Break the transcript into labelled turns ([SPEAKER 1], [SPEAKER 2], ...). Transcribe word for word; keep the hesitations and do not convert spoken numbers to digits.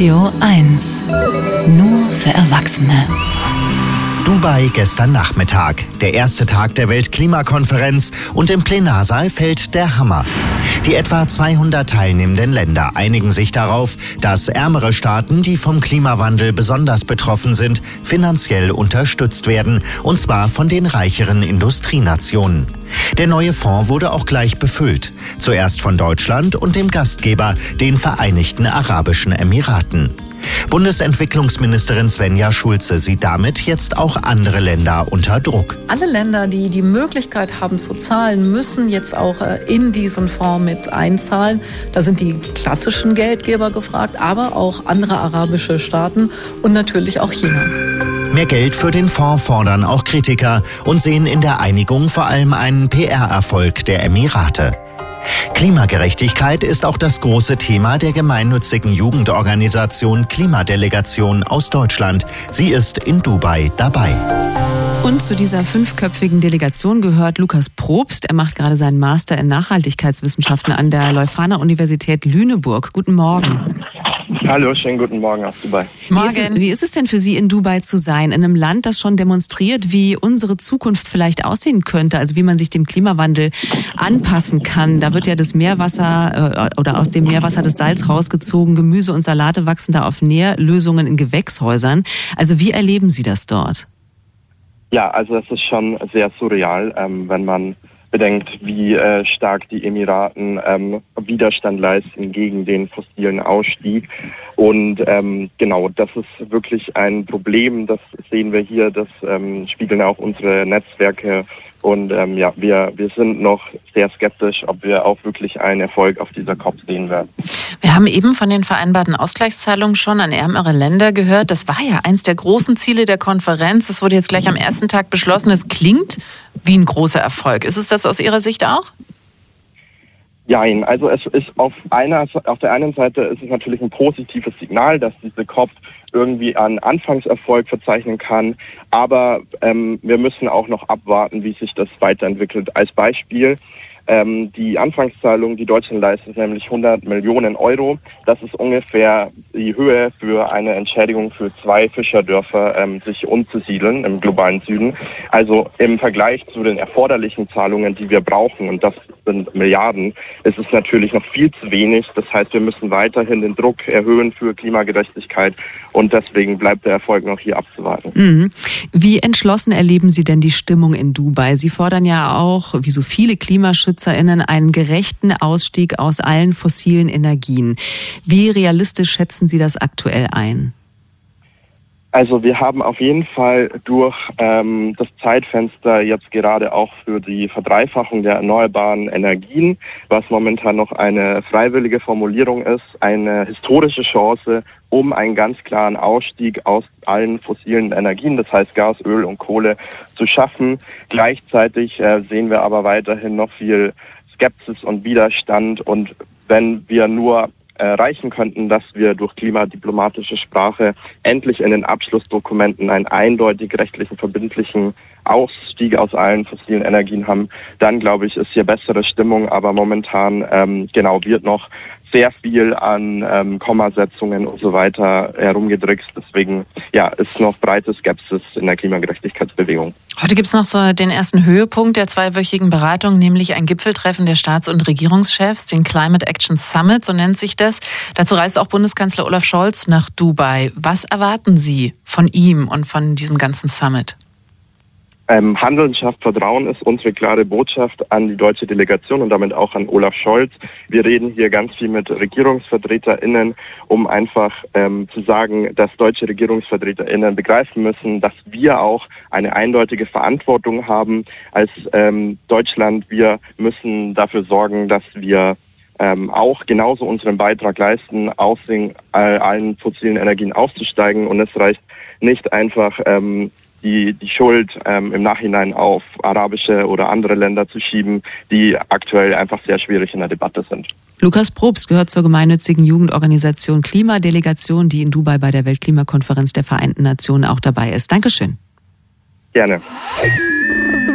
[SPEAKER 1] Radio eins. Nur für Erwachsene.
[SPEAKER 2] Dubai gestern Nachmittag, der erste Tag der Weltklimakonferenz, und im Plenarsaal fällt der Hammer. Die etwa zweihundert teilnehmenden Länder einigen sich darauf, dass ärmere Staaten, die vom Klimawandel besonders betroffen sind, finanziell unterstützt werden, und zwar von den reicheren Industrienationen. Der neue Fonds wurde auch gleich befüllt, zuerst von Deutschland und dem Gastgeber, den Vereinigten Arabischen Emiraten. Bundesentwicklungsministerin Svenja Schulze sieht damit jetzt auch andere Länder unter Druck.
[SPEAKER 3] Alle Länder, die die Möglichkeit haben zu zahlen, müssen jetzt auch in diesen Fonds mit einzahlen. Da sind die klassischen Geldgeber gefragt, aber auch andere arabische Staaten und natürlich auch China.
[SPEAKER 2] Mehr Geld für den Fonds fordern auch Kritiker und sehen in der Einigung vor allem einen P R-Erfolg der Emirate. Klimagerechtigkeit ist auch das große Thema der gemeinnützigen Jugendorganisation Klimadelegation aus Deutschland. Sie ist in Dubai dabei.
[SPEAKER 4] Und zu dieser fünfköpfigen Delegation gehört Lukas Probst. Er macht gerade seinen Master in Nachhaltigkeitswissenschaften an der Leuphana-Universität Lüneburg. Guten Morgen.
[SPEAKER 5] Hallo, schönen guten Morgen aus Dubai.
[SPEAKER 4] Morgen. Wie ist, wie ist es denn für Sie, in Dubai zu sein, in einem Land, das schon demonstriert, wie unsere Zukunft vielleicht aussehen könnte, also wie man sich dem Klimawandel anpassen kann? Da wird ja das Meerwasser äh, oder aus dem Meerwasser das Salz rausgezogen, Gemüse und Salate wachsen da auf Nährlösungen in Gewächshäusern. Also wie erleben Sie das dort?
[SPEAKER 5] Ja, also es ist schon sehr surreal, ähm, wenn man bedenkt, wie äh, stark die Emiraten ähm, Widerstand leisten gegen den fossilen Ausstieg. Und ähm, genau, das ist wirklich ein Problem, das sehen wir hier, das ähm, spiegeln auch unsere Netzwerke. Und ähm, ja, wir, wir sind noch sehr skeptisch, ob wir auch wirklich einen Erfolg auf dieser COP sehen werden.
[SPEAKER 6] Wir haben eben von den vereinbarten Ausgleichszahlungen schon an ärmere Länder gehört. Das war ja eins der großen Ziele der Konferenz. Das wurde jetzt gleich am ersten Tag beschlossen. Es klingt wie ein großer Erfolg. Ist es das aus Ihrer Sicht auch?
[SPEAKER 5] Nein, also es ist auf einer, auf der einen Seite ist es natürlich ein positives Signal, dass diese COP irgendwie einen Anfangserfolg verzeichnen kann, aber ähm, wir müssen auch noch abwarten, wie sich das weiterentwickelt. Als Beispiel ähm, die Anfangszahlung, die Deutschland leistet, nämlich hundert Millionen Euro. Das ist ungefähr die Höhe für eine Entschädigung für zwei Fischerdörfer, ähm, sich umzusiedeln im globalen Süden. Also im Vergleich zu den erforderlichen Zahlungen, die wir brauchen, und das sind Milliarden, ist es natürlich noch viel zu wenig. Das heißt, wir müssen weiterhin den Druck erhöhen für Klimagerechtigkeit und deswegen bleibt der Erfolg noch hier abzuwarten.
[SPEAKER 4] Mhm. Wie entschlossen erleben Sie denn die Stimmung in Dubai? Sie fordern ja auch, wie so viele KlimaschützerInnen, einen gerechten Ausstieg aus allen fossilen Energien. Wie realistisch schätzen Sie das aktuell ein?
[SPEAKER 5] Also wir haben auf jeden Fall durch ähm, das Zeitfenster jetzt gerade auch für die Verdreifachung der erneuerbaren Energien, was momentan noch eine freiwillige Formulierung ist, eine historische Chance, um einen ganz klaren Ausstieg aus allen fossilen Energien, das heißt Gas, Öl und Kohle, zu schaffen. Gleichzeitig äh, sehen wir aber weiterhin noch viel Skepsis und Widerstand, und wenn wir nur erreichen könnten, dass wir durch klimadiplomatische Sprache endlich in den Abschlussdokumenten einen eindeutig rechtlichen, verbindlichen Ausstieg aus allen fossilen Energien haben, dann glaube ich, ist hier bessere Stimmung. Aber momentan ähm, genau wird noch sehr viel an ähm, Kommasetzungen und so weiter herumgedrickst. Deswegen ja, ist noch breite Skepsis in der Klimagerechtigkeitsbewegung.
[SPEAKER 6] Heute gibt es noch so den ersten Höhepunkt der zweiwöchigen Beratung, nämlich ein Gipfeltreffen der Staats- und Regierungschefs, den Climate Action Summit, so nennt sich das. Dazu reist auch Bundeskanzler Olaf Scholz nach Dubai. Was erwarten Sie von ihm und von diesem ganzen Summit?
[SPEAKER 5] Ähm, Handeln schafft Vertrauen ist unsere klare Botschaft an die deutsche Delegation und damit auch an Olaf Scholz. Wir reden hier ganz viel mit RegierungsvertreterInnen, um einfach ähm, zu sagen, dass deutsche RegierungsvertreterInnen begreifen müssen, dass wir auch eine eindeutige Verantwortung haben als ähm, Deutschland. Wir müssen dafür sorgen, dass wir ähm, auch genauso unseren Beitrag leisten, aus den all, allen fossilen Energien auszusteigen. Und es reicht nicht einfach, ähm, die die Schuld ähm, im Nachhinein auf arabische oder andere Länder zu schieben, die aktuell einfach sehr schwierig in der Debatte sind.
[SPEAKER 4] Lukas Probst gehört zur gemeinnützigen Jugendorganisation Klimadelegation, die in Dubai bei der Weltklimakonferenz der Vereinten Nationen auch dabei ist. Dankeschön.
[SPEAKER 5] Gerne.